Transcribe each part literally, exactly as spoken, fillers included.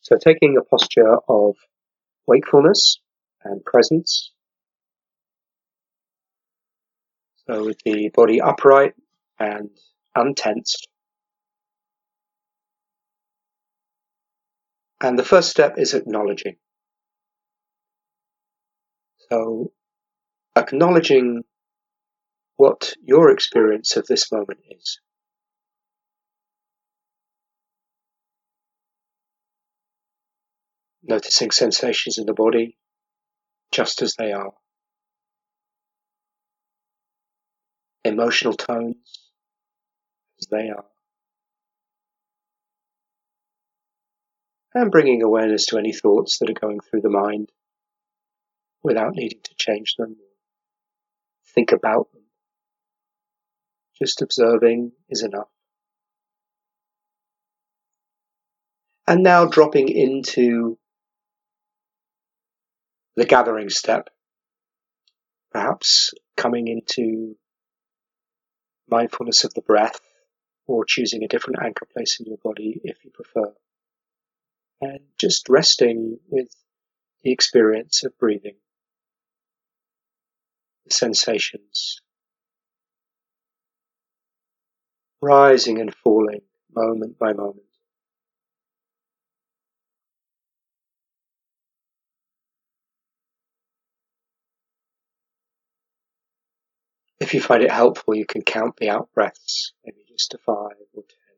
So taking a posture of wakefulness and presence. So with the body upright and untensed. And the first step is acknowledging. So acknowledging what your experience of this moment is. Noticing sensations in the body just as they are. Emotional tones as they are. And bringing awareness to any thoughts that are going through the mind without needing to change them or think about them. Just observing is enough. And now dropping into the gathering step, perhaps coming into mindfulness of the breath or choosing a different anchor place in your body if you prefer. And just resting with the experience of breathing, the sensations, rising and falling moment by moment. If you find it helpful, you can count the out-breaths, maybe just to five or ten,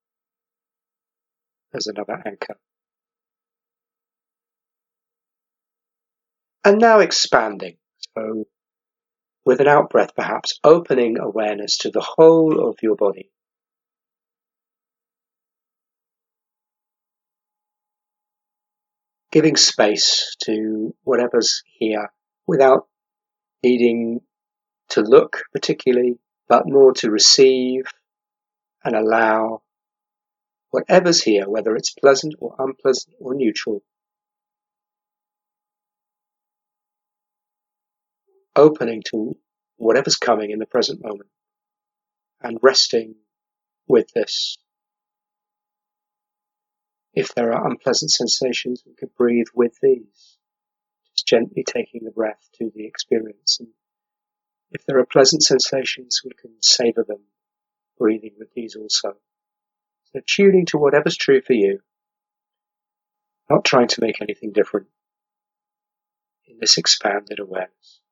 as another anchor. And now expanding. So with an out-breath, perhaps opening awareness to the whole of your body. Giving space to whatever's here without needing to look particularly, but more to receive and allow whatever's here, whether it's pleasant or unpleasant or neutral, opening to whatever's coming in the present moment and resting with this. If there are unpleasant sensations, we could breathe with these, just gently taking the breath to the experience. And if there are pleasant sensations, we can savor them, breathing with these also. So tuning to whatever's true for you, not trying to make anything different in this expanded awareness.